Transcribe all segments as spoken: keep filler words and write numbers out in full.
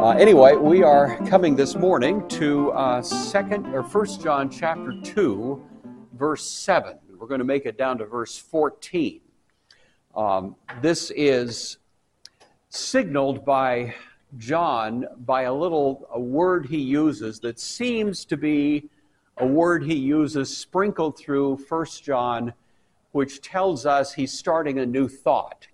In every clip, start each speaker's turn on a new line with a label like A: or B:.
A: Uh, anyway, we are coming this morning to uh, second or First John chapter two, verse seven. We're going to make it down to verse fourteen. Um, this is signaled by John by a little a word he uses that seems to be a word he uses sprinkled through First John, which tells us he's starting a new thought.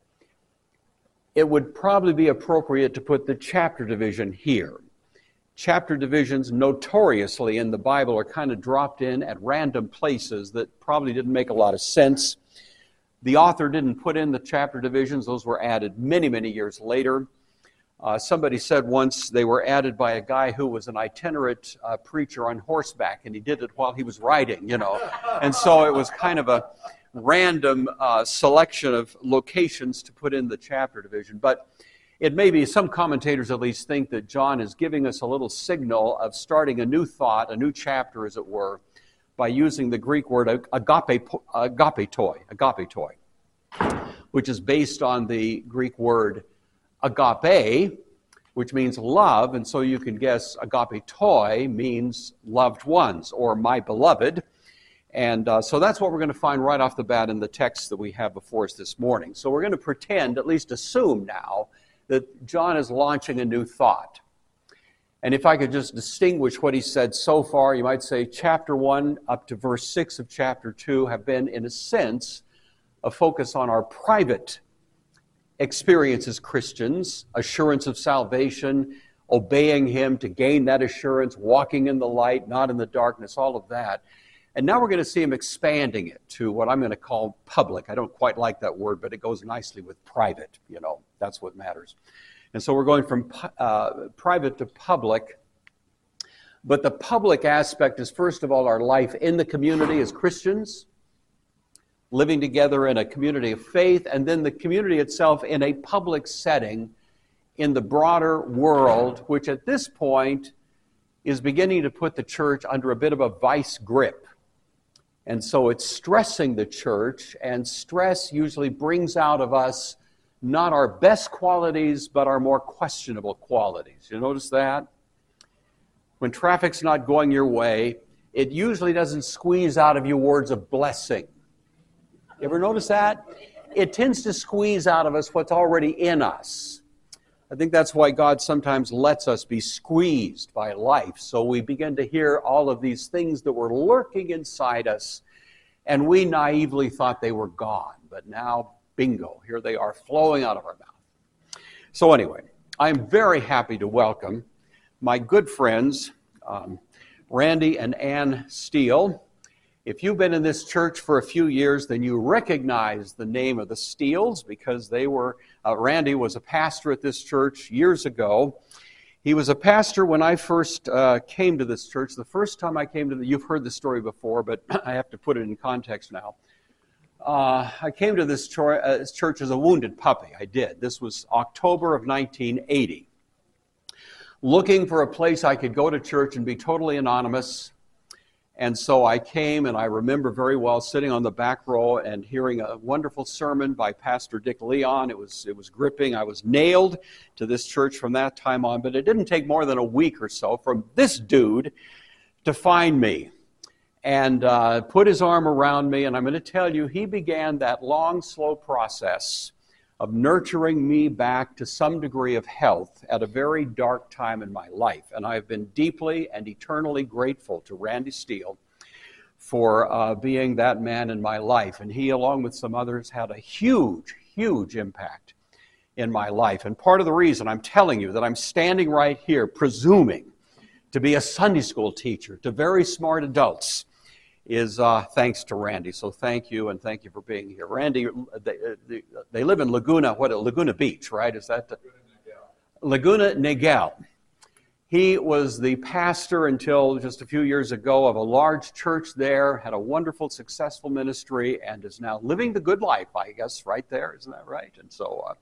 A: It would probably be appropriate to put the chapter division here. Chapter divisions notoriously in the Bible are kind of dropped in at random places that probably didn't make a lot of sense. The author didn't put in the chapter divisions. Those were added many, many years later. Uh, somebody said once they were added by a guy who was an itinerant uh, preacher on horseback, and he did it while he was riding, you know. And so it was kind of a random uh, selection of locations to put in the chapter division. But it may be, some commentators at least think that John is giving us a little signal of starting a new thought, a new chapter as it were, by using the Greek word agape, agapetoi, agapetoi, which is based on the Greek word agape, which means love, and so you can guess agapetoi means loved ones, or my beloved. And uh, so that's what we're going to find right off the bat in the text that we have before us this morning. So we're going to pretend, at least assume now, that John is launching a new thought. And if I could just distinguish what he said so far, you might say chapter one up to verse six of chapter two have been, in a sense, a focus on our private experience as Christians, assurance of salvation, obeying him to gain that assurance, walking in the light, not in the darkness, all of that. And now we're going to see him expanding it to what I'm going to call public. I don't quite like that word, but it goes nicely with private, you know, that's what matters. And so we're going from uh, private to public. But the public aspect is, first of all, our life in the community as Christians, living together in a community of faith, and then the community itself in a public setting in the broader world, which at this point is beginning to put the church under a bit of a vice grip. And so it's stressing the church, and stress usually brings out of us not our best qualities, but our more questionable qualities. You notice that? When traffic's not going your way, it usually doesn't squeeze out of you words of blessing. You ever notice that? It tends to squeeze out of us what's already in us. I think that's why God sometimes lets us be squeezed by life, so we begin to hear all of these things that were lurking inside us, and we naively thought they were gone, but now, bingo, here they are flowing out of our mouth. So anyway, I'm very happy to welcome my good friends, um, Randy and Ann Steele. If you've been in this church for a few years, then you recognize the name of the Steeles, because they were, uh, Randy was a pastor at this church years ago. He was a pastor when I first uh, came to this church. The first time I came to the, you've heard the story before, but I have to put it in context now. Uh, I came to this chor- uh, church as a wounded puppy. I did. This was October of nineteen eighty. Looking for a place I could go to church and be totally anonymous. And so I came, and I remember very well sitting on the back row and hearing a wonderful sermon by Pastor Dick Leon. It was it was gripping. I was nailed to this church from that time on, but it didn't take more than a week or so from this dude to find me and uh, put his arm around me. And I'm going to tell you, he began that long, slow process of nurturing me back to some degree of health at a very dark time in my life. And I have been deeply and eternally grateful to Randy Steele for uh, being that man in my life. And he, along with some others, had a huge, huge impact in my life. And part of the reason I'm telling you that I'm standing right here presuming to be a Sunday school teacher to very smart adults is uh, thanks to Randy. So thank you, and thank you for being here. Randy, they, they, they live in Laguna, what, Laguna Beach, right? Is that the, Laguna Niguel. He was the pastor until just a few years ago of a large church there, had a wonderful, successful ministry, and is now living the good life, I guess, right there. Isn't that right? And so, uh,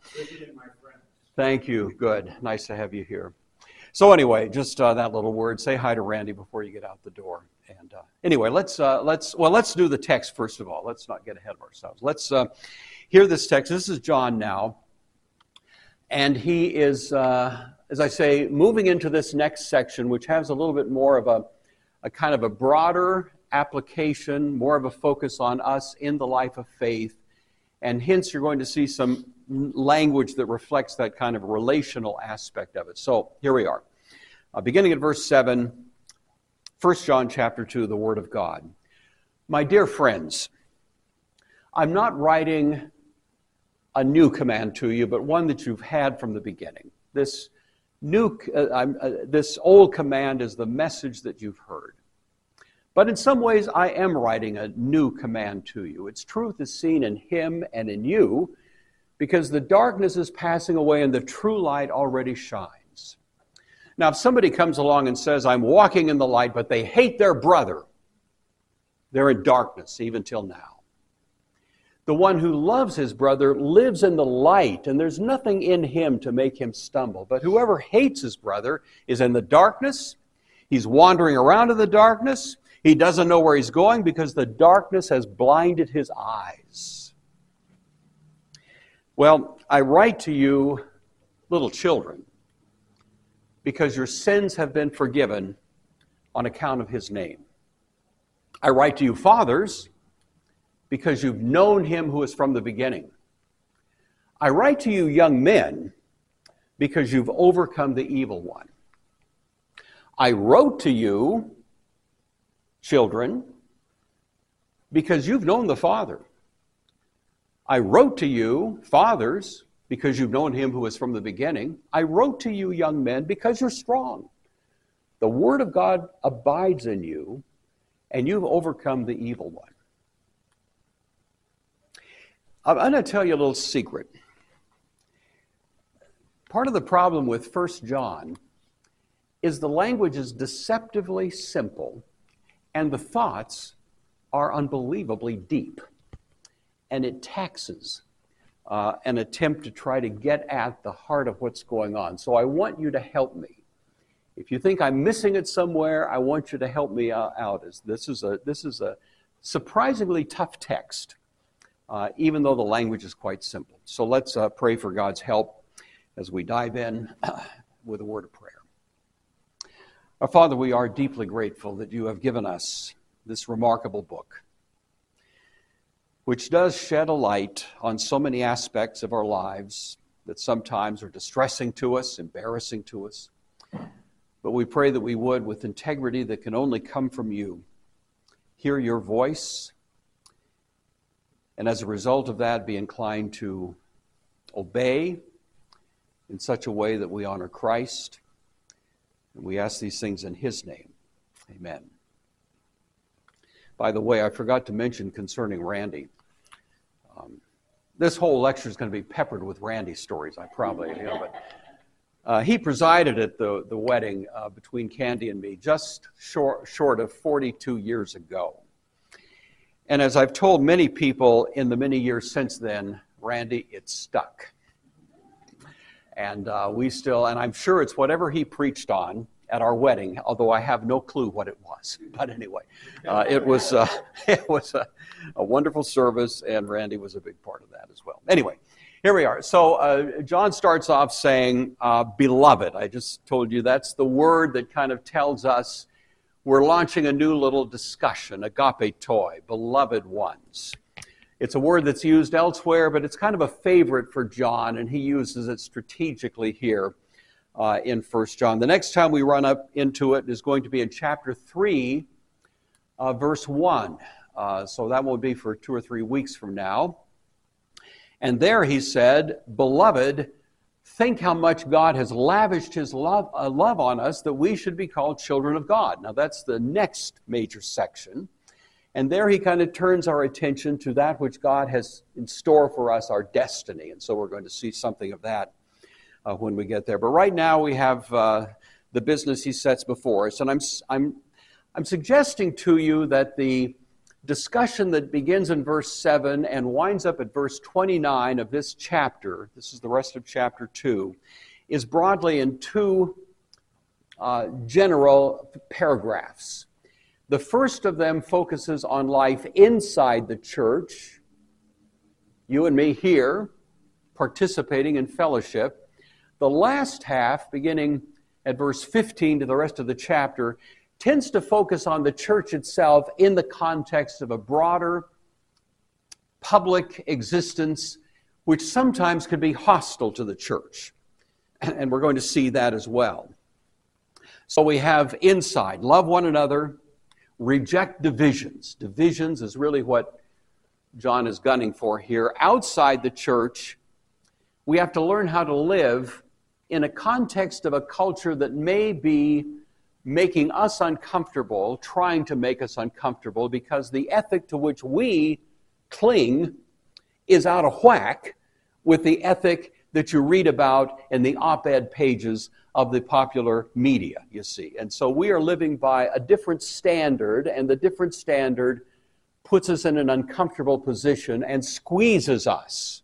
A: thank you. Good. Nice to have you here. So anyway, just uh, that little word. Say hi to Randy before you get out the door. And uh, anyway, let's uh, let's well let's do the text first of all. Let's not get ahead of ourselves. Let's uh, hear this text. This is John now, And he is, uh, as I say, moving into this next section, which has a little bit more of a, a kind of a broader application, more of a focus on us in the life of faith. And hence, you're going to see some language that reflects that kind of relational aspect of it. So here we are. Uh, beginning at verse seven, First John chapter two, the Word of God. My dear friends, I'm not writing a new command to you, but one that you've had from the beginning. This new, uh, I'm, uh, this old command is the message that you've heard. But in some ways, I am writing a new command to you. Its truth is seen in him and in you, because the darkness is passing away and the true light already shines. Now, if somebody comes along and says, I'm walking in the light, but they hate their brother, they're in darkness even till now. The one who loves his brother lives in the light, and there's nothing in him to make him stumble. But whoever hates his brother is in the darkness. He's wandering around in the darkness. He doesn't know where he's going because the darkness has blinded his eyes. Well, I write to you, little children, because your sins have been forgiven on account of his name. I write to you, fathers, because you've known him who is from the beginning. I write to you, young men, because you've overcome the evil one. I wrote to you, children, because you've known the Father. I wrote to you, fathers, because you've known him who is from the beginning. I wrote to you, young men, because you're strong. The word of God abides in you, and you've overcome the evil one. I'm going to tell you a little secret. Part of the problem with First John is the language is deceptively simple, and the thoughts are unbelievably deep. And it taxes uh, an attempt to try to get at the heart of what's going on. So I want you to help me. If you think I'm missing it somewhere, I want you to help me uh, out. This is a, this is a surprisingly tough text, uh, even though the language is quite simple. So let's uh, pray for God's help as we dive in uh, with a word of prayer. Our Father, we are deeply grateful that you have given us this remarkable book, which does shed a light on so many aspects of our lives that sometimes are distressing to us, embarrassing to us. But we pray that we would, with integrity that can only come from you, hear your voice, and as a result of that, be inclined to obey in such a way that we honor Christ. And we ask these things in his name. Amen. By the way, I forgot to mention concerning Randy. Um, this whole lecture is going to be peppered with Randy stories, I probably, you know, but uh, he presided at the, the wedding uh, between Candy and me just short, short of forty-two years ago. And as I've told many people in the many years since then, Randy, it stuck. And uh, we still, and I'm sure it's whatever he preached on at our wedding, although I have no clue what it was. But anyway, uh, it was uh, it was a, a wonderful service, and Randy was a big part of that as well. Anyway, here we are. So uh, John starts off saying, uh, beloved. I just told you that's the word that kind of tells us we're launching a new little discussion, agape toi, beloved ones. It's a word that's used elsewhere, but it's kind of a favorite for John, and he uses it strategically here uh, in First John. The next time we run up into it is going to be in chapter three, uh, verse one. Uh, so that will be for two or three weeks from now. And there he said, beloved, think how much God has lavished his love, uh, love on us that we should be called children of God. Now that's the next major section. And there he kind of turns our attention to that which God has in store for us, our destiny. And so we're going to see something of that uh, when we get there. But right now we have uh, the business he sets before us. And I'm, I'm, I'm suggesting to you that the discussion that begins in verse seven and winds up at verse twenty-nine of this chapter, this is the rest of chapter two, is broadly in two uh, general paragraphs. The first of them focuses on life inside the church, you and me here, participating in fellowship. The last half, beginning at verse fifteen to the rest of the chapter, tends to focus on the church itself in the context of a broader public existence, which sometimes can be hostile to the church. And we're going to see that as well. So we have inside, love one another, reject divisions. Divisions is really what John is gunning for here. Outside the church, we have to learn how to live in a context of a culture that may be making us uncomfortable, trying to make us uncomfortable, because the ethic to which we cling is out of whack with the ethic that you read about in the op-ed pages of the popular media, you see. And so we are living by a different standard, and the different standard puts us in an uncomfortable position and squeezes us.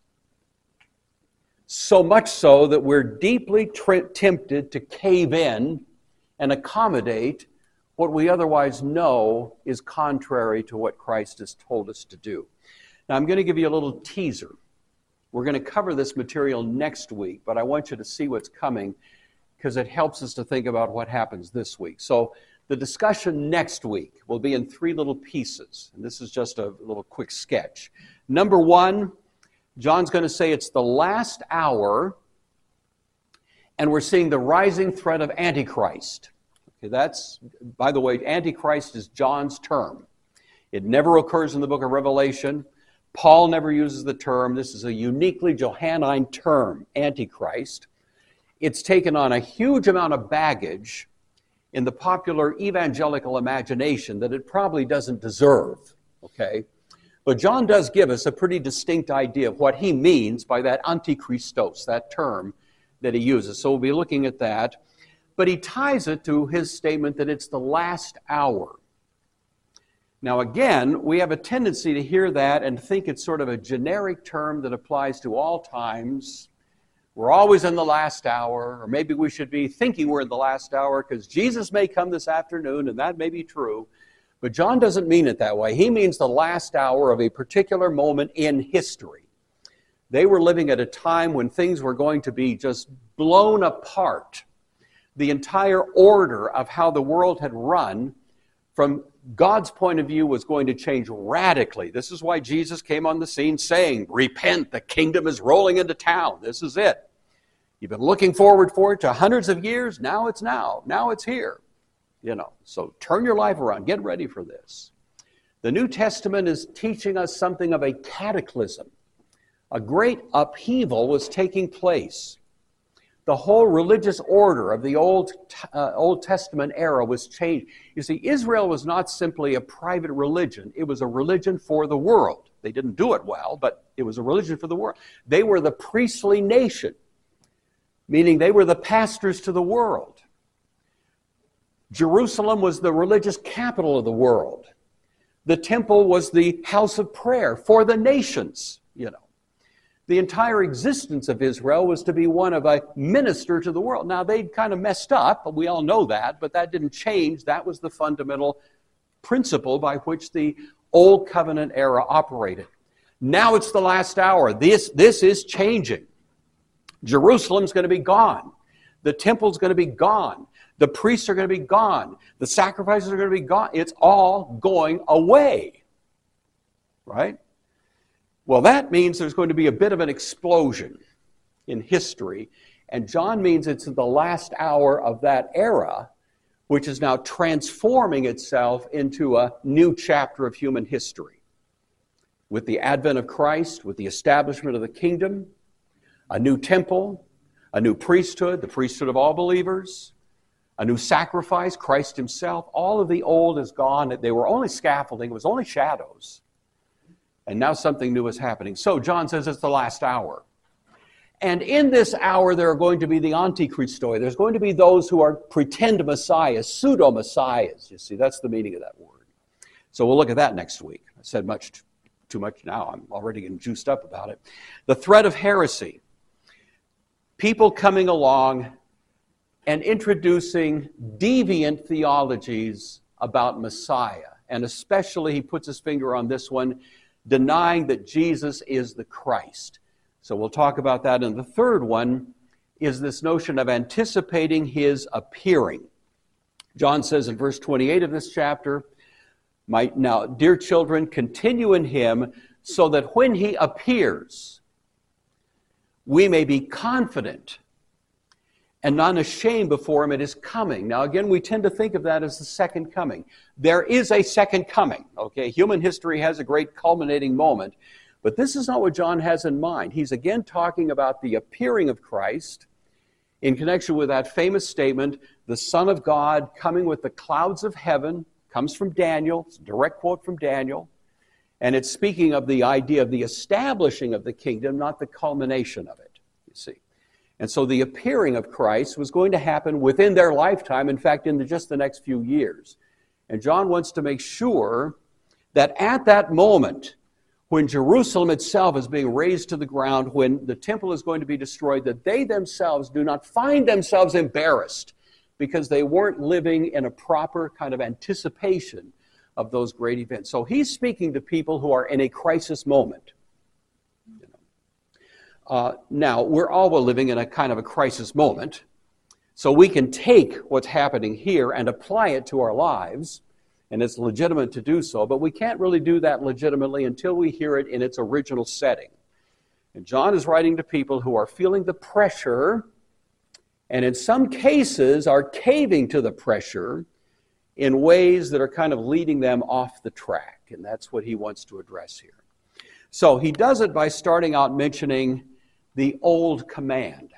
A: So much so that we're deeply tri- tempted to cave in and accommodate what we otherwise know is contrary to what Christ has told us to do. Now, I'm going to give you a little teaser. We're going to cover this material next week, but I want you to see what's coming because it helps us to think about what happens this week. So the discussion next week will be in three little pieces, and this is just a little quick sketch. Number one, John's going to say it's the last hour, and we're seeing the rising threat of Antichrist. Okay, that's, by the way, Antichrist is John's term. It never occurs in the book of Revelation. Paul never uses the term. This is a uniquely Johannine term, Antichrist. It's taken on a huge amount of baggage in the popular evangelical imagination that it probably doesn't deserve, okay? But John does give us a pretty distinct idea of what he means by that antichristos, that term that he uses. So we'll be looking at that. But he ties it to his statement that it's the last hour. Now again, we have a tendency to hear that and think it's sort of a generic term that applies to all times. We're always in the last hour, or maybe we should be thinking we're in the last hour because Jesus may come this afternoon, and that may be true. But John doesn't mean it that way. He means the last hour of a particular moment in history. They were living at a time when things were going to be just blown apart. The entire order of how the world had run from God's point of view was going to change radically. This is why Jesus came on the scene saying, repent, the kingdom is rolling into town. This is it. You've been looking forward for it to hundreds of years. Now it's now. Now it's here. You know, so turn your life around. Get ready for this. The New Testament is teaching us something of a cataclysm. A great upheaval was taking place. The whole religious order of the Old, uh, Old Testament era was changed. You see, Israel was not simply a private religion. It was a religion for the world. They didn't do it well, but it was a religion for the world. They were the priestly nation, meaning they were the pastors to the world. Jerusalem was the religious capital of the world. The temple was the house of prayer for the nations, you know. The entire existence of Israel was to be one of a minister to the world. Now, they'd kind of messed up, but we all know that, but that didn't change. That was the fundamental principle by which the Old Covenant era operated. Now it's the last hour. This, this is changing. Jerusalem's going to be gone. The temple's going to be gone. The priests are going to be gone. The sacrifices are going to be gone. It's all going away. Right? Well, that means there's going to be a bit of an explosion in history, and John means it's the last hour of that era, which is now transforming itself into a new chapter of human history. With the advent of Christ, with the establishment of the kingdom, a new temple, a new priesthood, the priesthood of all believers, a new sacrifice, Christ himself, all of the old is gone. They were only scaffolding, it was only shadows. And now something new is happening. So John says it's the last hour. And in this hour, there are going to be the antichristoi. There's going to be those who are pretend messiahs, pseudo-messiahs. You see, that's the meaning of that word. So we'll look at that next week. I said much too much now. I'm already getting juiced up about it. The threat of heresy. People coming along and introducing deviant theologies about Messiah. And especially, he puts his finger on this one, denying that Jesus is the Christ. So we'll talk about that. And the third one is this notion of anticipating his appearing. John says in verse twenty-eight of this chapter, My, now, dear children, continue in him so that when he appears, we may be confident and not ashamed before him at his coming. Now, again, we tend to think of that as the second coming. There is a second coming, okay? Human history has a great culminating moment, but this is not what John has in mind. He's again talking about the appearing of Christ in connection with that famous statement, the Son of God coming with the clouds of heaven, comes from Daniel. It's a direct quote from Daniel. And it's speaking of the idea of the establishing of the kingdom, not the culmination of it, you see. And so the appearing of Christ was going to happen within their lifetime, in fact, in the, just the next few years. And John wants to make sure that at that moment, when Jerusalem itself is being razed to the ground, when the temple is going to be destroyed, that they themselves do not find themselves embarrassed because they weren't living in a proper kind of anticipation of those great events. So he's speaking to people who are in a crisis moment. You know. Uh, now, we're all living in a kind of a crisis moment, so we can take what's happening here and apply it to our lives, and it's legitimate to do so, but we can't really do that legitimately until we hear it in its original setting. And John is writing to people who are feeling the pressure, and in some cases are caving to the pressure in ways that are kind of leading them off the track. And that's what he wants to address here. So he does it by starting out mentioning the old command.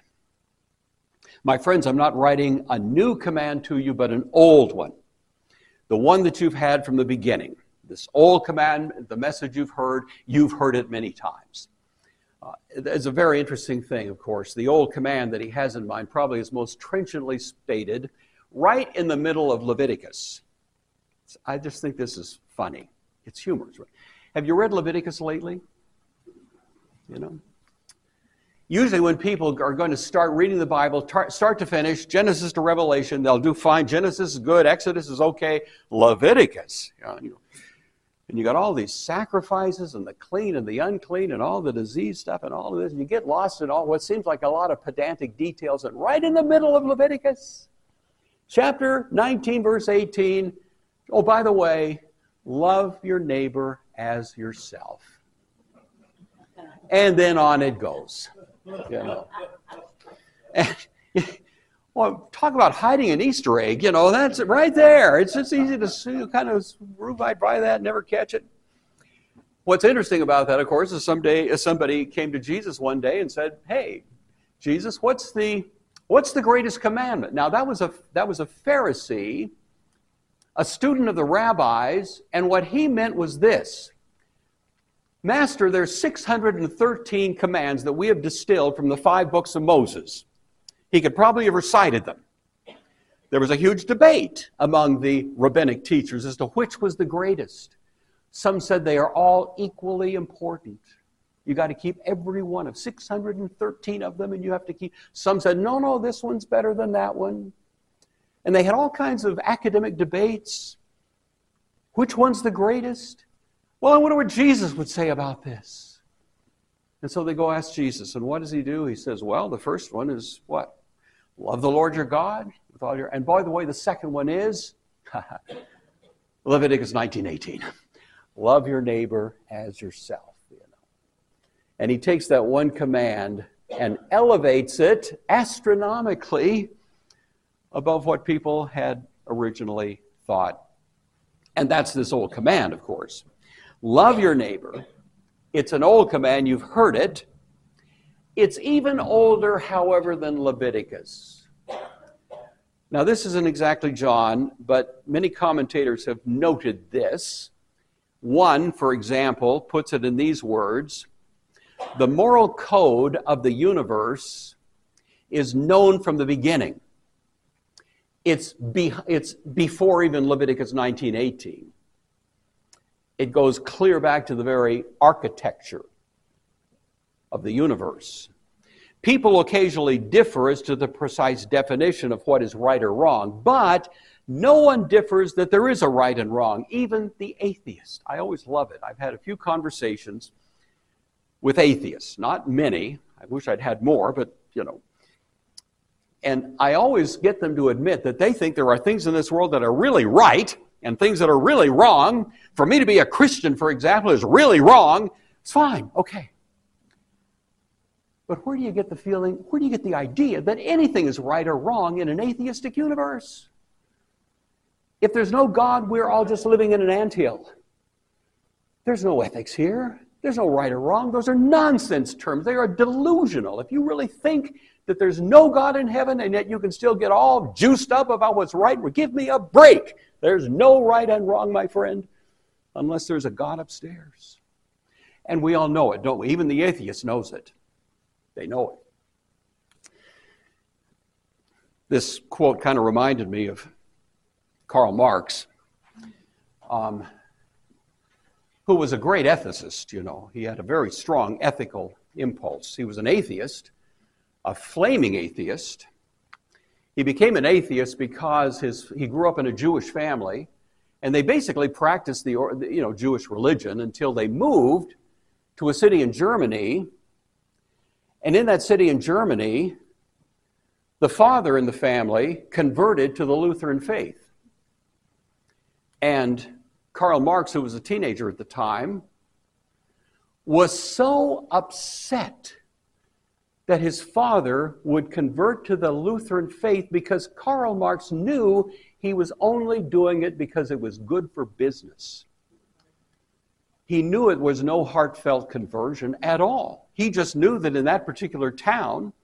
A: My friends, I'm not writing a new command to you, but an old one. The one that you've had from the beginning. This old command, the message you've heard, you've heard it many times. Uh, it's a very interesting thing, of course. The old command that he has in mind probably is most trenchantly stated right in the middle of Leviticus. I just think this is funny. It's humorous. Have you read Leviticus lately? You know? Usually when people are going to start reading the Bible, tar- start to finish, Genesis to Revelation, they'll do fine. Genesis is good, Exodus is okay, Leviticus. You know, you know. And you got all these sacrifices and the clean and the unclean and all the disease stuff and all of this. And you get lost in all what seems like a lot of pedantic details. And right in the middle of Leviticus, chapter nineteen, verse eighteen, oh, by the way, love your neighbor as yourself. And then on it goes. You know. And, well, talk about hiding an Easter egg. You know, that's it right there. It's just easy to see, kind of move right by that and never catch it. What's interesting about that, of course, is someday somebody came to Jesus one day and said, "Hey, Jesus, what's the what's the greatest commandment?" Now, that was a that was a Pharisee, a student of the rabbis, and what he meant was this: Master, there's six hundred thirteen commands that we have distilled from the five books of Moses. He could probably have recited them. There was a huge debate among the rabbinic teachers as to which was the greatest. Some said they are all equally important. You got to keep every one of six hundred thirteen of them, and you have to keep. Some said, no, no, this one's better than that one. And they had all kinds of academic debates. Which one's the greatest? Well, I wonder what Jesus would say about this. And so they go ask Jesus, and what does he do? He says, well, the first one is what? Love the Lord your God with all your... And by the way, the second one is Leviticus nineteen eighteen. Love your neighbor as yourself. You know. And he takes that one command and elevates it astronomically above what people had originally thought. And that's this old command, of course. Love your neighbor. It's an old command. You've heard it. It's even older, however, than Leviticus. Now, this isn't exactly John, but many commentators have noted this. One, for example, puts it in these words: the moral code of the universe is known from the beginning. It's, be, it's before even Leviticus nineteen eighteen. It goes clear back to the very architecture of the universe. People occasionally differ as to the precise definition of what is right or wrong, but no one differs that there is a right and wrong, even the atheist. I always love it. I've had a few conversations with atheists, not many. I wish I'd had more, but, you know. And I always get them to admit that they think there are things in this world that are really right and things that are really wrong. For me to be a Christian, for example, is really wrong. It's fine, okay. But where do you get the feeling, where do you get the idea that anything is right or wrong in an atheistic universe? If there's no God, we're all just living in an anthill. There's no ethics here. There's no right or wrong. Those are nonsense terms. They are delusional. If you really think that there's no God in heaven and yet you can still get all juiced up about what's right, well, give me a break. There's no right and wrong, my friend, unless there's a God upstairs. And we all know it, don't we? Even the atheist knows it. They know it. This quote kind of reminded me of Karl Marx, um, who was a great ethicist, you know. He had a very strong ethical impulse. He was an atheist, a flaming atheist. He became an atheist because his he grew up in a Jewish family, and they basically practiced the you know Jewish religion until they moved to a city in Germany. And in that city in Germany, the father in the family converted to the Lutheran faith. And Karl Marx, who was a teenager at the time, was so upset that his father would convert to the Lutheran faith because Karl Marx knew he was only doing it because it was good for business. He knew it was no heartfelt conversion at all. He just knew that in that particular town,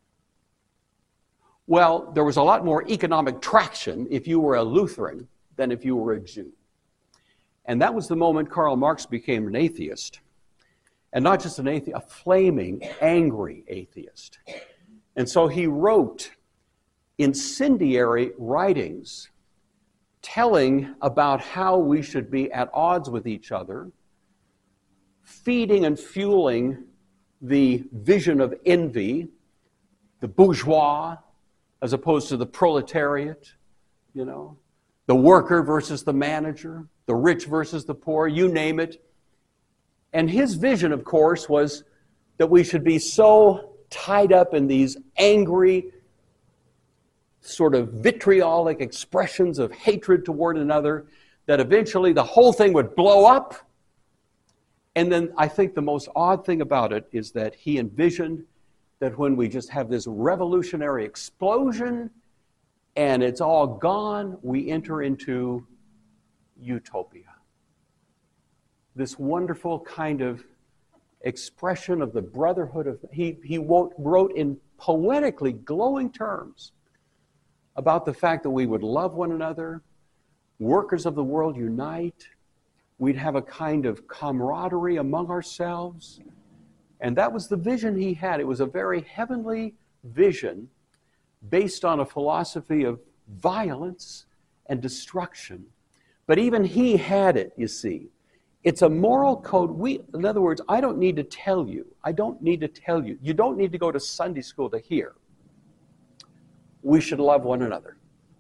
A: well, there was a lot more economic traction if you were a Lutheran than if you were a Jew. And that was the moment Karl Marx became an atheist. And not just an atheist, a flaming, angry atheist. And so he wrote incendiary writings telling about how we should be at odds with each other, feeding and fueling the vision of envy, the bourgeois as opposed to the proletariat, you know, the worker versus the manager, the rich versus the poor, you name it. And his vision, of course, was that we should be so tied up in these angry, sort of vitriolic expressions of hatred toward another that eventually the whole thing would blow up. And then I think the most odd thing about it is that he envisioned that when we just have this revolutionary explosion and it's all gone, we enter into utopia. This wonderful kind of expression of the brotherhood of... He, he wrote, wrote in poetically glowing terms about the fact that we would love one another, workers of the world unite, we'd have a kind of camaraderie among ourselves. And that was the vision he had. It was a very heavenly vision based on a philosophy of violence and destruction. But even he had it, you see. It's a moral code. We, in other words, I don't need to tell you. I don't need to tell you. You don't need to go to Sunday school to hear. We should love one another.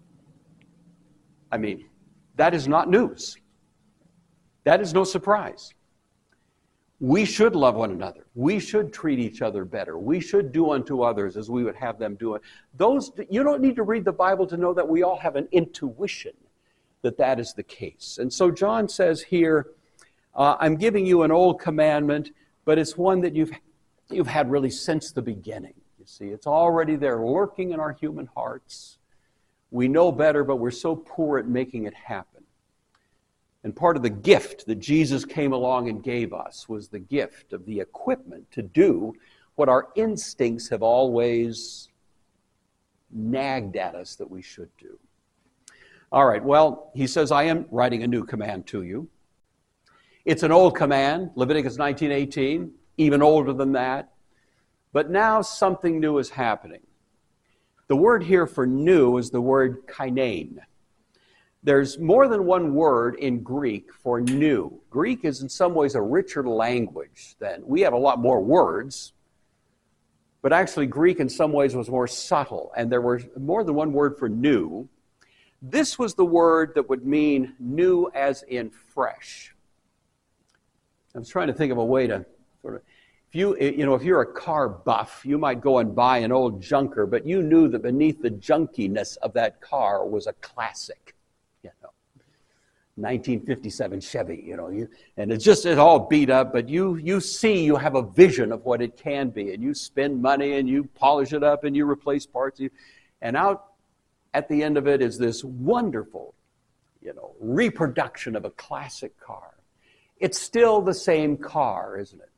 A: I mean, that is not news. That is no surprise. We should love one another. We should treat each other better. We should do unto others as we would have them do it. Those, you don't need to read the Bible to know that we all have an intuition that that is the case. And so John says here, uh, I'm giving you an old commandment, but it's one that you've, you've had really since the beginning. You see, it's already there lurking in our human hearts. We know better, but we're so poor at making it happen. And part of the gift that Jesus came along and gave us was the gift of the equipment to do what our instincts have always nagged at us that we should do. All right, well, he says, I am writing a new command to you. It's an old command, Leviticus nineteen eighteen, even older than that. But now something new is happening. The word here for new is the word kainein. There's more than one word in Greek for new. Greek is in some ways a richer language than, we have a lot more words, but actually Greek in some ways was more subtle, and there were more than one word for new. This was the word that would mean new as in fresh. I was trying to think of a way to sort of, If you, you know, if you're a car buff, you might go and buy an old junker, but you knew that beneath the junkiness of that car was a classic, you know, nineteen fifty-seven Chevy, you know, you, and it's just, it's all beat up, but you, you see, you have a vision of what it can be, and you spend money, and you polish it up, and you replace parts, and out at the end of it is this wonderful, you know, reproduction of a classic car. It's still the same car, isn't it?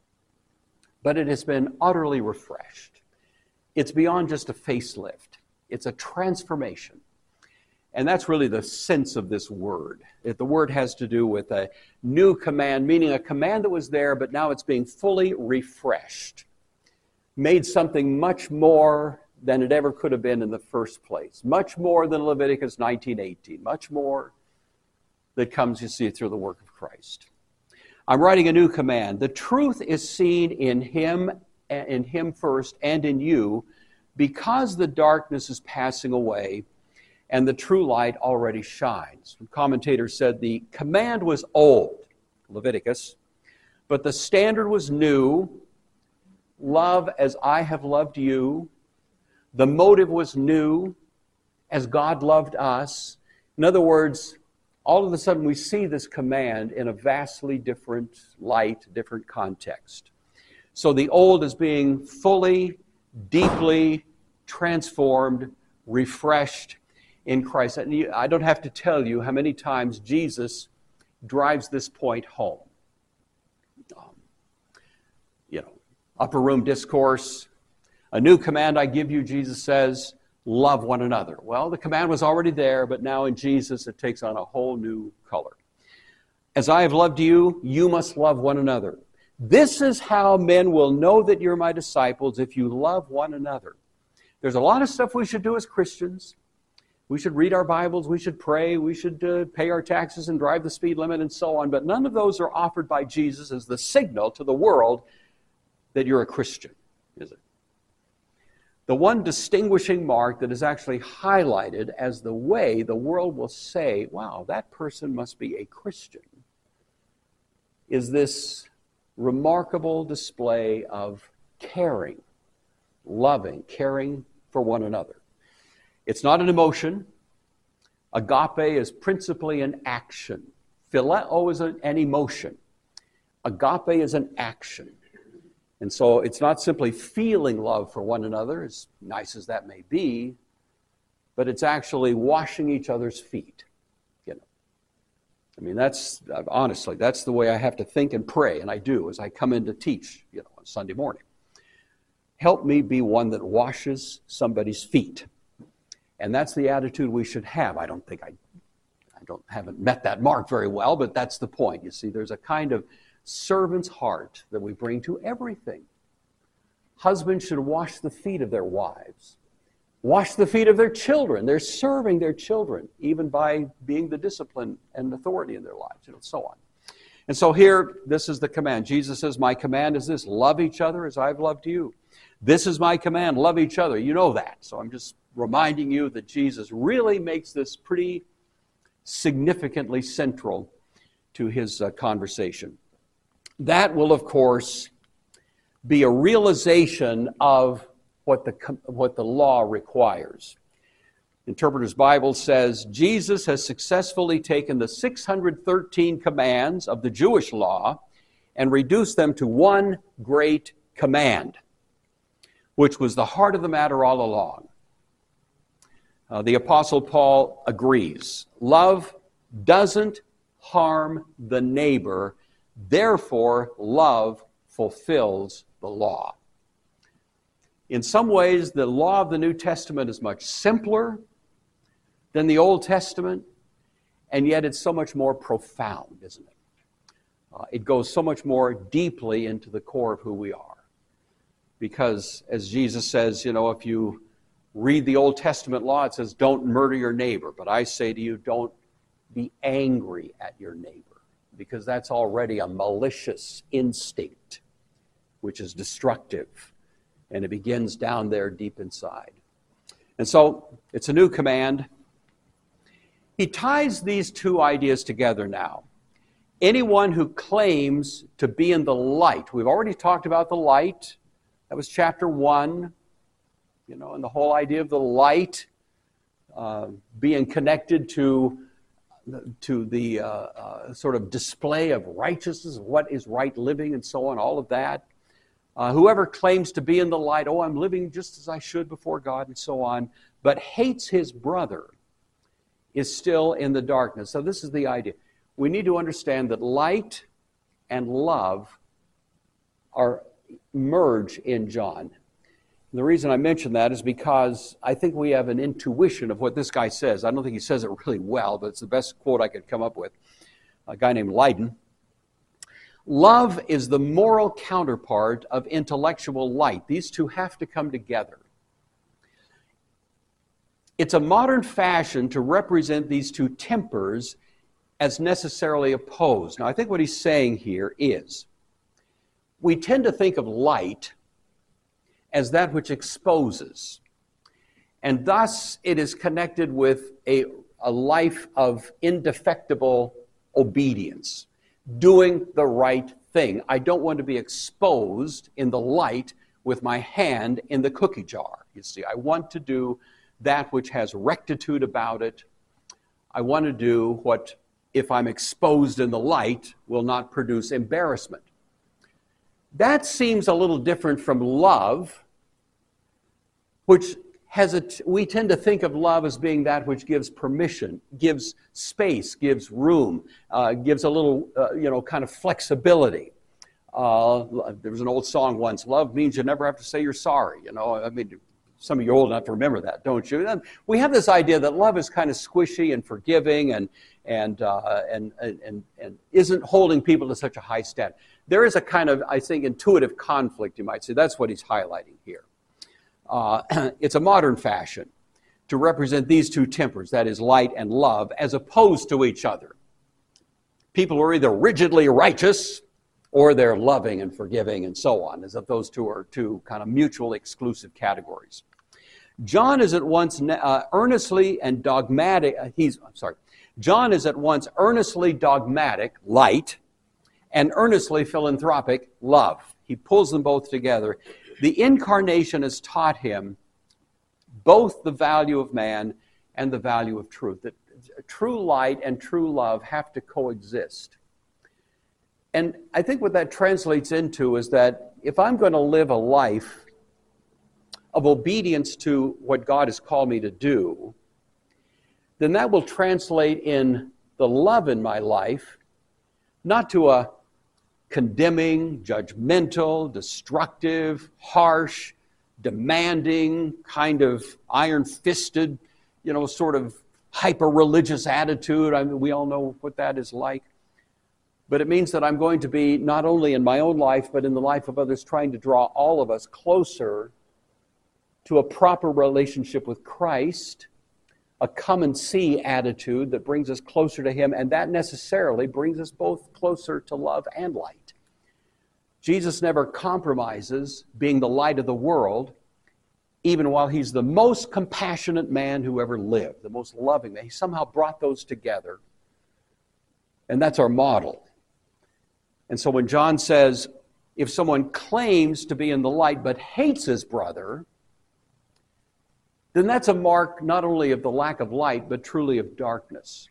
A: But it has been utterly refreshed. It's beyond just a facelift. It's a transformation. And that's really the sense of this word. It, the word has to do with a new command, meaning a command that was there, but now it's being fully refreshed. Made something much more than it ever could have been in the first place. Much more than Leviticus nineteen eighteen. Much more that comes, you see, through the work of Christ. I'm writing a new command. The truth is seen in him, in him first, and in you, because the darkness is passing away and the true light already shines. One commentator said the command was old, Leviticus, but the standard was new. Love as I have loved you. The motive was new, as God loved us. In other words, all of a sudden we see this command in a vastly different light, different context. So the old is being fully, deeply transformed, refreshed in Christ. And I don't have to tell you how many times Jesus drives this point home. Um, you know, upper room discourse, a new command I give you, Jesus says, love one another. Well, the command was already there, but now in Jesus it takes on a whole new color. As I have loved you, you must love one another. This is how men will know that you're my disciples, if you love one another. There's a lot of stuff we should do as Christians. We should read our Bibles, we should pray, we should uh, pay our taxes and drive the speed limit and so on, but none of those are offered by Jesus as the signal to the world that you're a Christian, is it? The one distinguishing mark that is actually highlighted as the way the world will say, wow, that person must be a Christian, is this remarkable display of caring, loving, caring for one another. It's not an emotion. Agape is principally an action. Phileo is an emotion. Agape is an action. And so it's not simply feeling love for one another, as nice as that may be, but it's actually washing each other's feet. You know, I mean, that's, honestly, that's the way I have to think and pray, and I do as I come in to teach, you know, on Sunday morning. Help me be one that washes somebody's feet. And that's the attitude we should have. I don't think I, I don't haven't met that mark very well, but that's the point. You see, there's a kind of servant's heart that we bring to everything. Husbands should wash the feet of their wives, wash the feet of their children. They're serving their children, even by being the discipline and authority in their lives, you know, so on. And so here, this is the command. Jesus says, my command is this, love each other as I've loved you. This is my command, love each other. You know that. So I'm just reminding you that Jesus really makes this pretty significantly central to his uh, conversation. That will, of course, be a realization of what the, what the law requires. Interpreter's Bible says, Jesus has successfully taken the six hundred thirteen commands of the Jewish law and reduced them to one great command, which was the heart of the matter all along. Uh, the Apostle Paul agrees. Love doesn't harm the neighbor, therefore love fulfills the law. In some ways, the law of the New Testament is much simpler than the Old Testament, and yet it's so much more profound, isn't it? Uh, it goes so much more deeply into the core of who we are. Because, as Jesus says, you know, if you read the Old Testament law, it says, don't murder your neighbor. But I say to you, don't be angry at your neighbor, because that's already a malicious instinct, which is destructive. And it begins down there deep inside. And so, it's a new command. He ties these two ideas together now. Anyone who claims to be in the light, we've already talked about the light. That was chapter one, you know, and the whole idea of the light uh, being connected to, to the uh, uh, sort of display of righteousness, what is right living and so on, all of that. Uh, whoever claims to be in the light, oh, I'm living just as I should before God and so on, but hates his brother is still in the darkness. So this is the idea. We need to understand that light and love are merge in John. And the reason I mention that is because I think we have an intuition of what this guy says. I don't think he says it really well, but it's the best quote I could come up with. A guy named Leiden. Love is the moral counterpart of intellectual light. These two have to come together. It's a modern fashion to represent these two tempers as necessarily opposed. Now, I think what he's saying here is, we tend to think of light as that which exposes, and thus it is connected with a, a life of indefectible obedience, doing the right thing. I don't want to be exposed in the light with my hand in the cookie jar. You see, I want to do that which has rectitude about it. I want to do what, if I'm exposed in the light, will not produce embarrassment. That seems a little different from love, which has a, we tend to think of love as being that which gives permission, gives space, gives room, uh, gives a little, uh, you know, kind of flexibility. Uh, there was an old song once, love means you never have to say you're sorry. You know, I mean, some of you are old enough to remember that, don't you? And we have this idea that love is kind of squishy and forgiving and and uh, and, and and isn't holding people to such a high standard. There is a kind of, I think, intuitive conflict, you might say. That's what he's highlighting here. Uh, it's a modern fashion to represent these two tempers, that is light and love, as opposed to each other. People are either rigidly righteous or they're loving and forgiving and so on, as if those two are two kind of mutually exclusive categories. John is at once uh, earnestly and dogmatic, uh, he's, I'm sorry, John is at once earnestly dogmatic, light, and earnestly philanthropic, love. He pulls them both together. The incarnation has taught him both the value of man and the value of truth. That true light and true love have to coexist. And I think what that translates into is that if I'm going to live a life of obedience to what God has called me to do, then that will translate in the love in my life, not to a condemning, judgmental, destructive, harsh, demanding, kind of iron-fisted, you know, sort of hyper-religious attitude. I mean, we all know what that is like. But it means that I'm going to be, not only in my own life, but in the life of others, trying to draw all of us closer to a proper relationship with Christ, a come-and-see attitude that brings us closer to Him, and that necessarily brings us both closer to love and light. Jesus never compromises being the light of the world, even while He's the most compassionate man who ever lived, the most loving man. He somehow brought those together, and that's our model. And so when John says, if someone claims to be in the light but hates his brother, then that's a mark not only of the lack of light, but truly of darkness.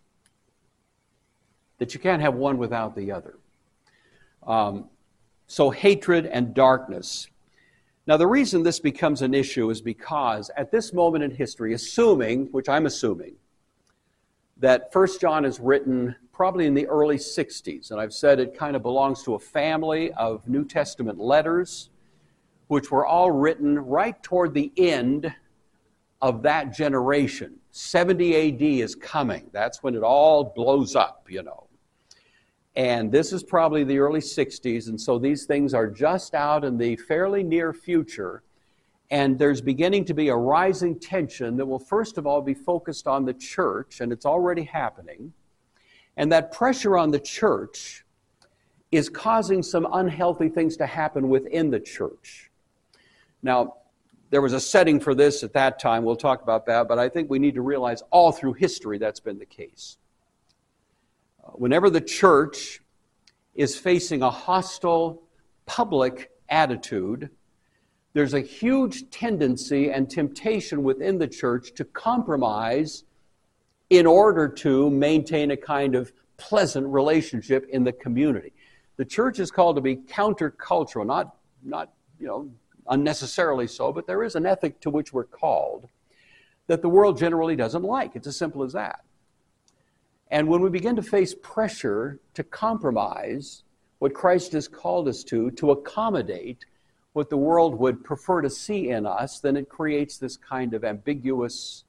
A: That you can't have one without the other. Um, so hatred and darkness. Now the reason this becomes an issue is because at this moment in history, assuming, which I'm assuming, that First John is written probably in the early sixties, and I've said it kind of belongs to a family of New Testament letters, which were all written right toward the end of that generation. seventy A D is coming. That's when it all blows up, you know. And this is probably the early sixties, and so these things are just out in the fairly near future, and there's beginning to be a rising tension that will first of all be focused on the church, and it's already happening, and that pressure on the church is causing some unhealthy things to happen within the church. Now, there was a setting for this at that time. We'll talk about that, but I think we need to realize all through history that's been the case. Uh, whenever the church is facing a hostile public attitude, there's a huge tendency and temptation within the church to compromise in order to maintain a kind of pleasant relationship in the community. The church is called to be countercultural, not, not you know, unnecessarily so, but there is an ethic to which we're called that the world generally doesn't like. It's as simple as that. And when we begin to face pressure to compromise what Christ has called us to, to accommodate what the world would prefer to see in us, then it creates this kind of ambiguous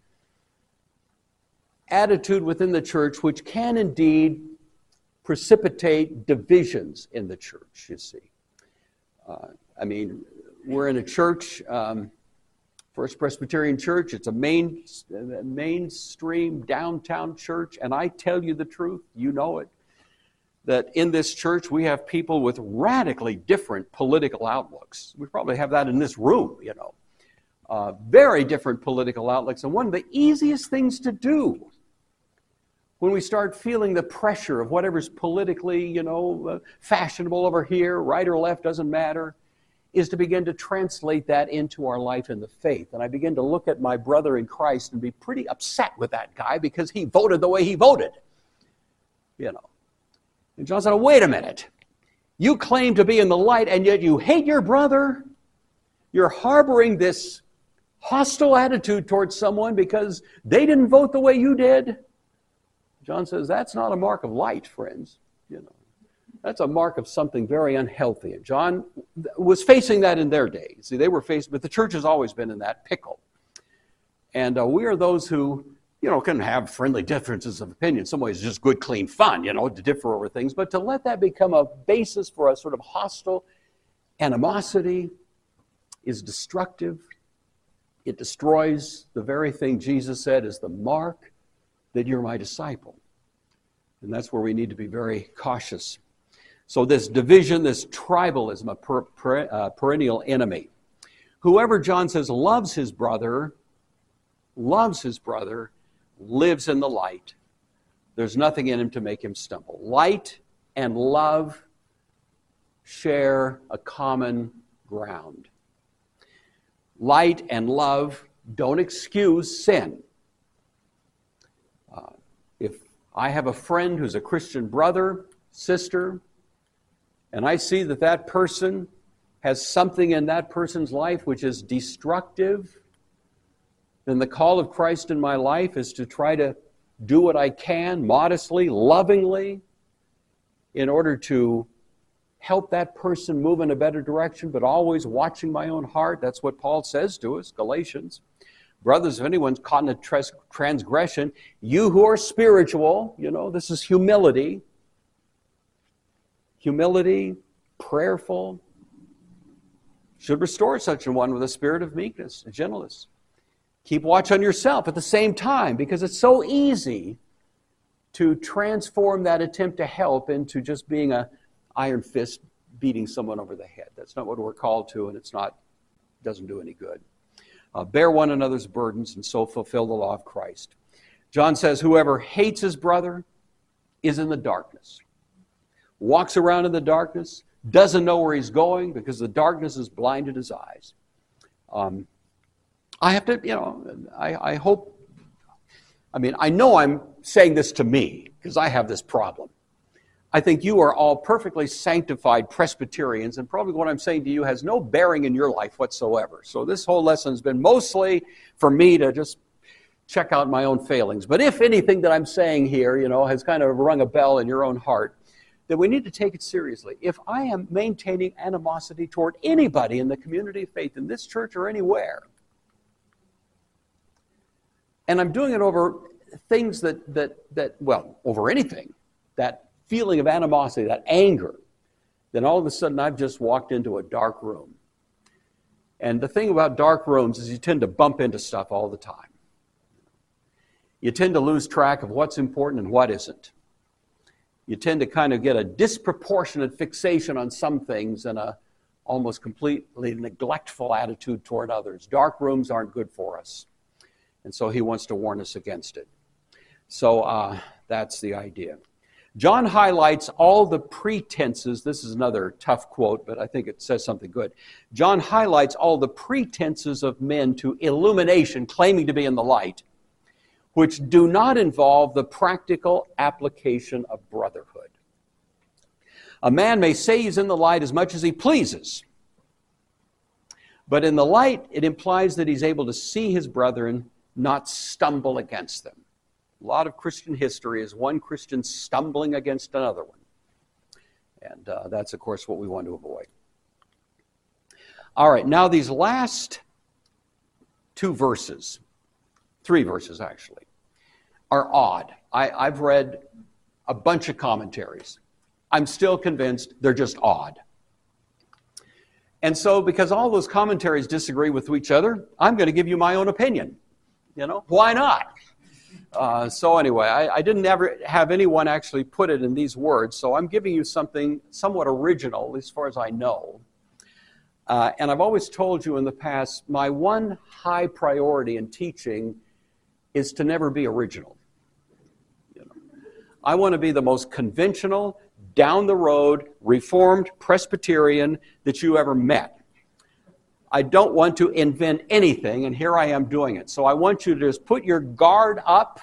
A: attitude within the church, which can indeed precipitate divisions in the church, you see. Uh, I mean, we're in a church, um, First Presbyterian Church. It's a main, mainstream downtown church, and I tell you the truth, you know it, that in this church we have people with radically different political outlooks. We probably have that in this room, you know. Uh, very different political outlooks, and one of the easiest things to do when we start feeling the pressure of whatever's politically, you know, uh, fashionable over here, right or left, doesn't matter, is to begin to translate that into our life in the faith. And I begin to look at my brother in Christ and be pretty upset with that guy because he voted the way he voted. You know. And John said, oh, wait a minute. You claim to be in the light and yet you hate your brother? You're harboring this hostile attitude towards someone because they didn't vote the way you did? John says, that's not a mark of light, friends. You know. That's a mark of something very unhealthy. And John was facing that in their day. See, they were faced, but the church has always been in that pickle. And uh, we are those who, you know, can have friendly differences of opinion. In some ways, it's just good, clean fun, you know, to differ over things. But to let that become a basis for a sort of hostile animosity is destructive. It destroys the very thing Jesus said is the mark that you're my disciple. And that's where we need to be very cautious. So this division, this tribalism, a per, per, uh, perennial enemy. Whoever, John says, loves his brother, loves his brother, lives in the light. There's nothing in him to make him stumble. Light and love share a common ground. Light and love don't excuse sin. Uh, if I have a friend who's a Christian brother, sister, and I see that that person has something in that person's life which is destructive, then the call of Christ in my life is to try to do what I can, modestly, lovingly, in order to help that person move in a better direction, but always watching my own heart. That's what Paul says to us, Galatians. Brothers, if anyone's caught in a trans- transgression, you who are spiritual, you know, this is humility, Humility, prayerful, should restore such a one with a spirit of meekness and gentleness. Keep watch on yourself at the same time, because it's so easy to transform that attempt to help into just being an iron fist beating someone over the head. That's not what we're called to, and it's not, doesn't do any good. Uh, bear one another's burdens and so fulfill the law of Christ. John says, whoever hates his brother is in the darkness. Walks around in the darkness, doesn't know where he's going because the darkness has blinded his eyes. Um, I have to, you know, I, I hope, I mean, I know I'm saying this to me because I have this problem. I think you are all perfectly sanctified Presbyterians, and probably what I'm saying to you has no bearing in your life whatsoever. So this whole lesson has been mostly for me to just check out my own failings. But if anything that I'm saying here, you know, has kind of rung a bell in your own heart, then we need to take it seriously. If I am maintaining animosity toward anybody in the community of faith, in this church or anywhere, and I'm doing it over things that, that, that well, over anything, that feeling of animosity, that anger, then all of a sudden I've just walked into a dark room. And the thing about dark rooms is you tend to bump into stuff all the time. You tend to lose track of what's important and what isn't. You tend to kind of get a disproportionate fixation on some things and a almost completely neglectful attitude toward others. Dark rooms aren't good for us. And so he wants to warn us against it. So uh, that's the idea. John highlights all the pretenses. This is another tough quote, but I think it says something good. John highlights all the pretenses of men to illumination, claiming to be in the light, which do not involve the practical application of brotherhood. A man may say he's in the light as much as he pleases, but in the light, it implies that he's able to see his brethren, not stumble against them. A lot of Christian history is one Christian stumbling against another one. And uh, that's, of course, what we want to avoid. All right, now these last two verses, three verses actually, are odd. I, I've read a bunch of commentaries. I'm still convinced they're just odd. And so, because all those commentaries disagree with each other, I'm going to give you my own opinion. You know, why not? Uh, so anyway, I, I didn't ever have anyone actually put it in these words, so I'm giving you something somewhat original, as far as I know. Uh, and I've always told you in the past, my one high priority in teaching is to never be original. You know, I want to be the most conventional, down-the-road, Reformed Presbyterian that you ever met. I don't want to invent anything, and here I am doing it. So I want you to just put your guard up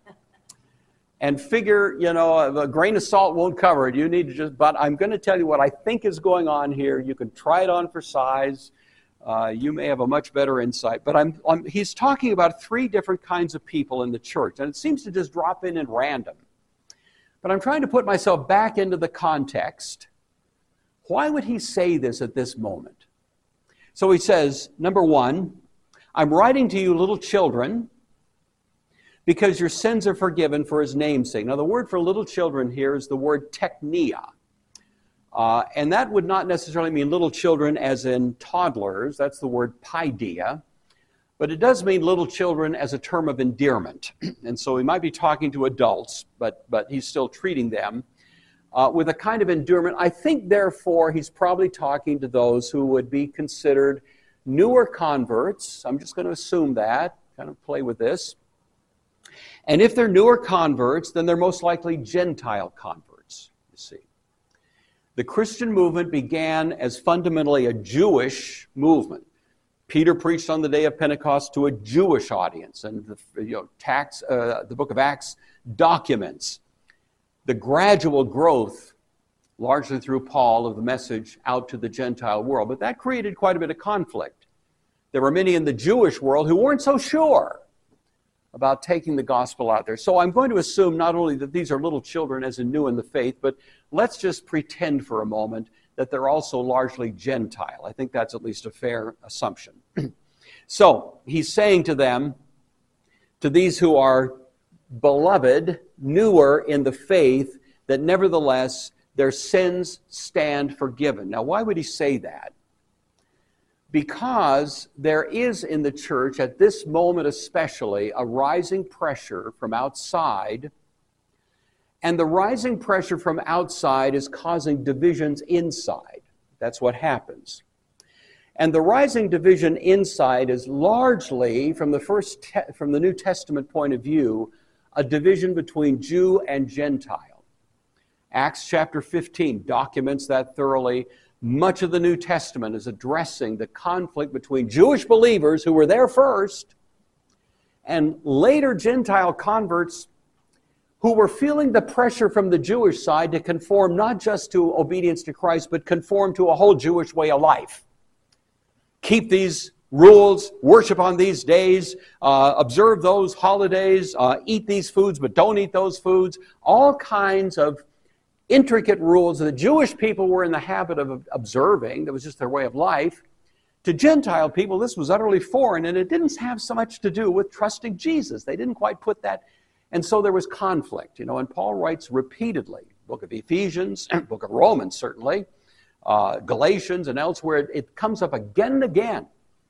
A: and figure, you know, a grain of salt won't cover it. You need to just, but I'm going to tell you what I think is going on here. You can try it on for size. Uh, you may have a much better insight. But I'm, I'm, he's talking about three different kinds of people in the church, and it seems to just drop in at random. But I'm trying to put myself back into the context. Why would he say this at this moment? So he says, number one, I'm writing to you little children because your sins are forgiven for his name's sake. Now the word for little children here is the word teknia. Uh, and that would not necessarily mean little children as in toddlers. That's the word paideia. But it does mean little children as a term of endearment. And so he might be talking to adults, but, but he's still treating them Uh, with a kind of endearment. I think, therefore, he's probably talking to those who would be considered newer converts. I'm just going to assume that, kind of play with this. And if they're newer converts, then they're most likely Gentile converts, you see. The Christian movement began as fundamentally a Jewish movement. Peter preached on the day of Pentecost to a Jewish audience, and the, you know, tax, uh, the book of Acts documents the gradual growth, largely through Paul, of the message out to the Gentile world. But that created quite a bit of conflict. There were many in the Jewish world who weren't so sure about taking the gospel out there. So I'm going to assume not only that these are little children as in new in the faith, but let's just pretend for a moment that they're also largely Gentile. I think that's at least a fair assumption. So he's saying to them, to these who are beloved, newer in the faith, that nevertheless their sins stand forgiven. Now, why would he say that? Because there is in the church, at this moment especially, a rising pressure from outside, and the rising pressure from outside is causing divisions inside. That's what happens. And the rising division inside is largely, from the first te- from the New Testament point of view, a division between Jew and Gentile. Acts chapter fifteen documents that thoroughly. Much of the New Testament is addressing the conflict between Jewish believers who were there first and later Gentile converts who were feeling the pressure from the Jewish side to conform not just to obedience to Christ, but conform to a whole Jewish way of life. Keep these rules, worship on these days, uh, observe those holidays, uh, eat these foods but don't eat those foods. All kinds of intricate rules that the Jewish people were in the habit of observing. That was just their way of life. To Gentile people, this was utterly foreign, and it didn't have so much to do with trusting Jesus. They didn't quite put that. And so there was conflict, you know, and Paul writes repeatedly, book of Ephesians, book of Romans certainly, uh, Galatians and elsewhere. It, it comes up again and again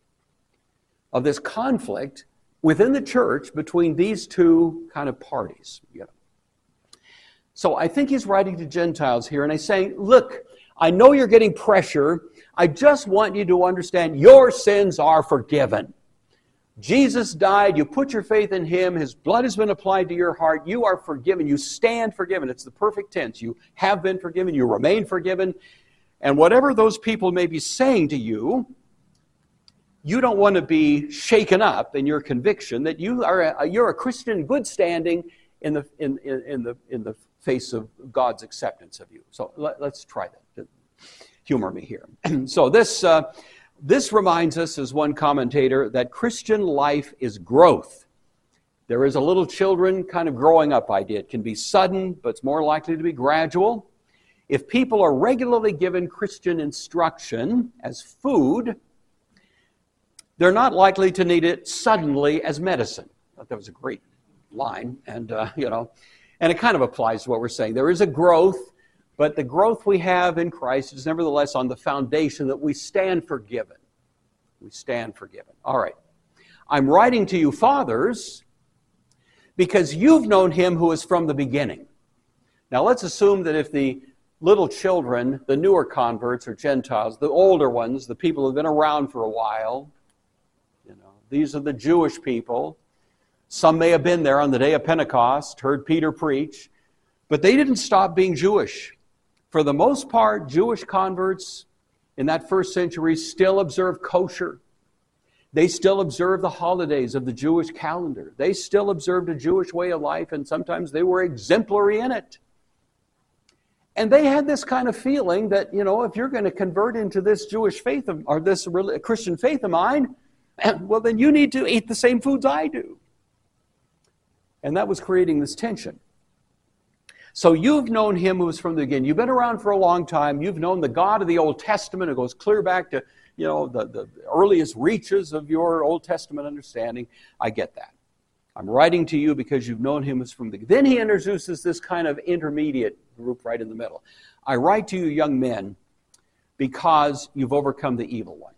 A: of this conflict within the church between these two kind of parties. You know. So I think he's writing to Gentiles here, and he's saying, look, I know you're getting pressure. I just want you to understand your sins are forgiven. Jesus died, you put your faith in Him, His blood has been applied to your heart, you are forgiven, you stand forgiven. It's the perfect tense. You have been forgiven, you remain forgiven. And whatever those people may be saying to you, you don't want to be shaken up in your conviction that you are a, you're a Christian in good standing in the in, in, in the in the face of God's acceptance of you. So let, let's try that. Humor me here. So this uh, this reminds us, as one commentator, that Christian life is growth. There is a little children kind of growing up idea. It can be sudden, but it's more likely to be gradual. If people are regularly given Christian instruction as food, they're not likely to need it suddenly as medicine. I thought that was a great line, and uh, you know, and it kind of applies to what we're saying. There is a growth, but the growth we have in Christ is nevertheless on the foundation that we stand forgiven. We stand forgiven. All right. I'm writing to you, fathers, because you've known Him who is from the beginning. Now let's assume that if the little children, the newer converts or Gentiles, the older ones, the people who have been around for a while, you know, these are the Jewish people. Some may have been there on the day of Pentecost, heard Peter preach, but they didn't stop being Jewish. For the most part, Jewish converts in that first century still observed kosher. They still observed the holidays of the Jewish calendar. They still observed a Jewish way of life, and sometimes they were exemplary in it. And they had this kind of feeling that, you know, if you're going to convert into this Jewish faith of, or this Christian faith of mine, well, then you need to eat the same foods I do. And that was creating this tension. So you've known Him who was from the beginning. You've been around for a long time. You've known the God of the Old Testament. It goes clear back to, you know, the, the earliest reaches of your Old Testament understanding. I get that. I'm writing to you because you've known Him as from the beginning. Then he introduces this kind of intermediate group right in the middle. I write to you, young men, because you've overcome the evil one.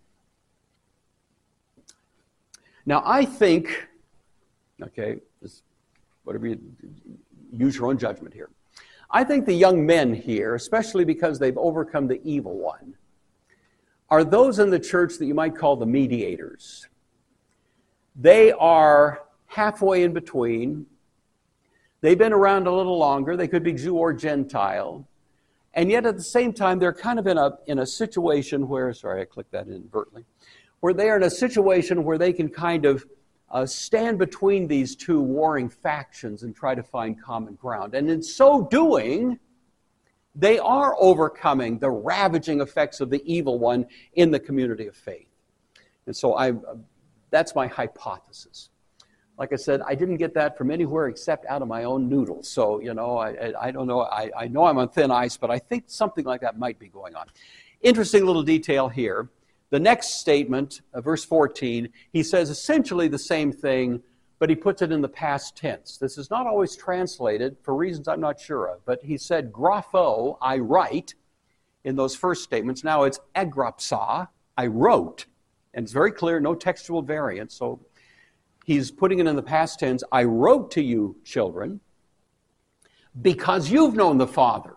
A: Now, I think, okay, this, whatever you, use your own judgment here. I think the young men here, especially because they've overcome the evil one, are those in the church that you might call the mediators. They are halfway in between. They've been around a little longer. They could be Jew or Gentile. And yet at the same time, they're kind of in a, in a situation where, sorry, I clicked that inadvertently, where they are in a situation where they can kind of uh, stand between these two warring factions and try to find common ground. And in so doing, they are overcoming the ravaging effects of the evil one in the community of faith. And so I, uh, that's my hypothesis. Like I said, I didn't get that from anywhere except out of my own noodles. So, you know, I, I, I don't know. I, I know I'm on thin ice, but I think something like that might be going on. Interesting little detail here. The next statement, uh, verse fourteen, he says essentially the same thing, but he puts it in the past tense. This is not always translated for reasons I'm not sure of, but he said, grapho, I write, in those first statements. Now it's egrapsa, I wrote. And it's very clear, no textual variance, so he's putting it in the past tense. I wrote to you, children, because you've known the Father.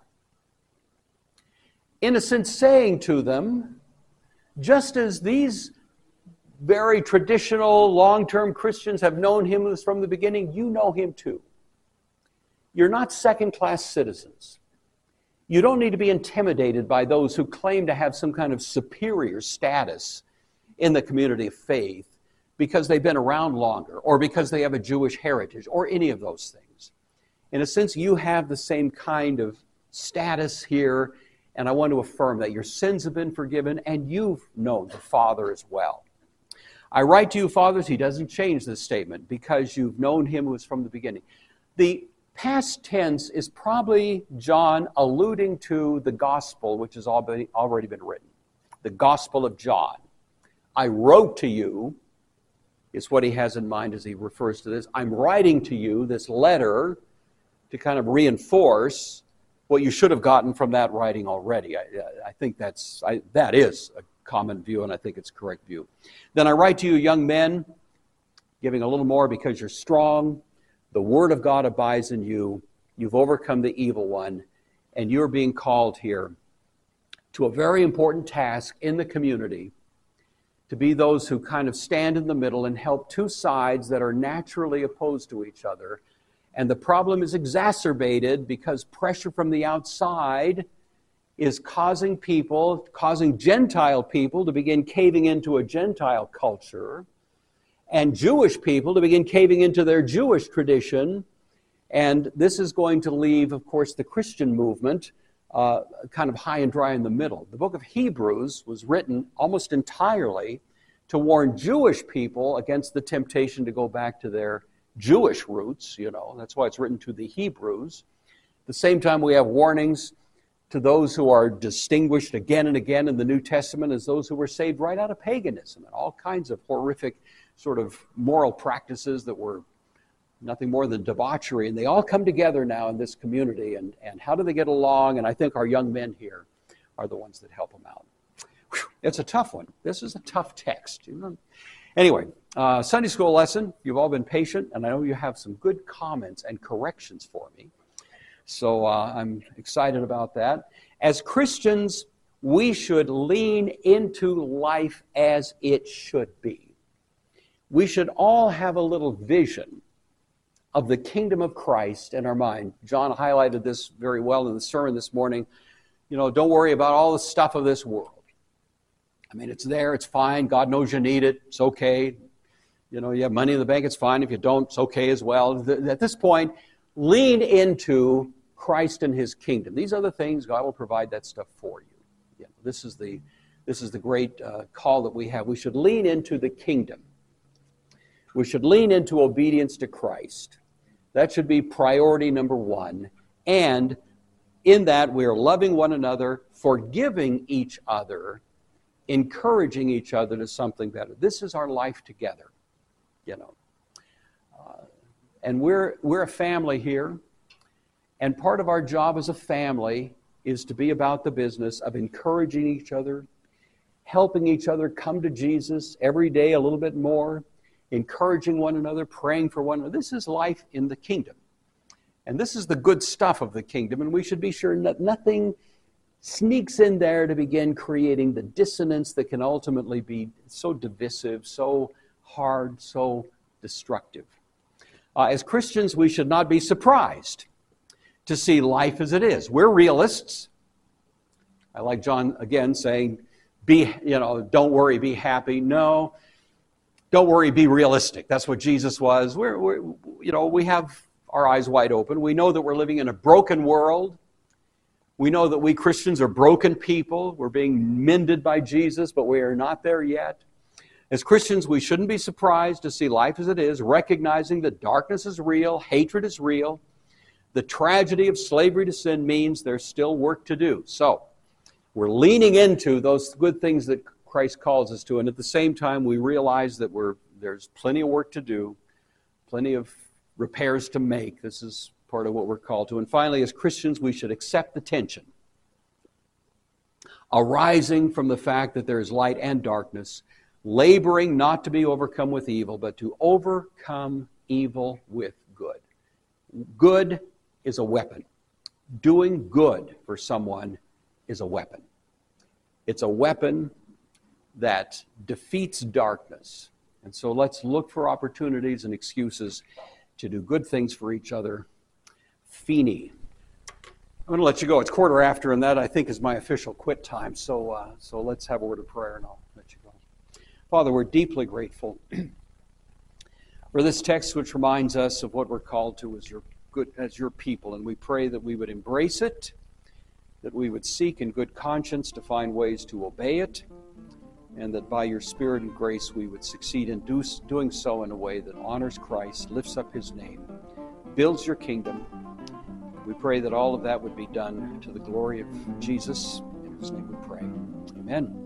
A: In a sense, saying to them, just as these very traditional, long-term Christians have known Him who's from the beginning, you know Him too. You're not second-class citizens. You don't need to be intimidated by those who claim to have some kind of superior status in the community of faith because they've been around longer, or because they have a Jewish heritage, or any of those things. In a sense, you have the same kind of status here, and I want to affirm that your sins have been forgiven, and you've known the Father as well. I write to you, fathers, he doesn't change this statement, because you've known Him who is from the beginning. The past tense is probably John alluding to the gospel, which has already, already been written. The Gospel of John. I wrote to you, is what he has in mind as he refers to this. I'm writing to you this letter to kind of reinforce what you should have gotten from that writing already. I, I think that's I, that is a common view, and I think it's a correct view. Then I write to you, young men, giving a little more because you're strong. The Word of God abides in you. You've overcome the evil one, and you're being called here to a very important task in the community, to be those who kind of stand in the middle and help two sides that are naturally opposed to each other. And the problem is exacerbated because pressure from the outside is causing people, causing Gentile people to begin caving into a Gentile culture, and Jewish people to begin caving into their Jewish tradition. And this is going to leave, of course, the Christian movement uh, kind of high and dry in the middle. The book of Hebrews was written almost entirely to warn Jewish people against the temptation to go back to their Jewish roots. You know, that's why it's written to the Hebrews. At the same time, we have warnings to those who are distinguished again and again in the New Testament as those who were saved right out of paganism and all kinds of horrific sort of moral practices that were nothing more than debauchery. And they all come together now in this community. And, and how do they get along? And I think our young men here are the ones that help them out. Whew, it's a tough one. This is a tough text. You know? Anyway, uh, Sunday school lesson. You've all been patient, and I know you have some good comments and corrections for me. So uh, I'm excited about that. As Christians, we should lean into life as it should be. We should all have a little vision of the kingdom of Christ in our mind. John highlighted this very well in the sermon this morning. You know, don't worry about all the stuff of this world. I mean, it's there, it's fine. God knows you need it. It's okay. You know, you have money in the bank, it's fine. If you don't, it's okay as well. At this point, lean into Christ and His kingdom. These other things, God will provide that stuff for you. You know, this is the, this is the great uh, call that we have. We should lean into the kingdom. We should lean into obedience to Christ. That should be priority number one. And in that, we are loving one another, forgiving each other, encouraging each other to something better. This is our life together, you know. Uh, and we're we're a family here, and part of our job as a family is to be about the business of encouraging each other, helping each other come to Jesus every day a little bit more, encouraging one another, praying for one another. This is life in the kingdom. And this is the good stuff of the kingdom, and we should be sure that nothing sneaks in there to begin creating the dissonance that can ultimately be so divisive, so hard, so destructive. Uh, as Christians, we should not be surprised to see life as it is. We're realists. I like John again saying, "Be, you know, don't worry, be happy." No, don't worry, be realistic. That's what Jesus was. We're, we're, you know, we have our eyes wide open. We know that we're living in a broken world. We know that we Christians are broken people. We're being mended by Jesus, but we are not there yet. As Christians, we shouldn't be surprised to see life as it is, recognizing that darkness is real, hatred is real. The tragedy of slavery to sin means there's still work to do. So, we're leaning into those good things that Christ calls us to, and at the same time, we realize that we're there's plenty of work to do, plenty of repairs to make. This is part of what we're called to. And finally, as Christians, we should accept the tension arising from the fact that there is light and darkness, laboring not to be overcome with evil, but to overcome evil with good. Good is a weapon. Doing good for someone is a weapon. It's a weapon that defeats darkness. And so let's look for opportunities and excuses to do good things for each other. Feeney. I'm going to let you go. It's quarter after, and that, I think, is my official quit time. So uh, so let's have a word of prayer, and I'll let you go. Father, we're deeply grateful for this text, which reminds us of what we're called to as your good as your people, and we pray that we would embrace it, that we would seek in good conscience to find ways to obey it, and that by your Spirit and grace we would succeed in do, doing so in a way that honors Christ, lifts up His name, builds your kingdom. We pray that all of that would be done to the glory of Jesus. In His name we pray. Amen.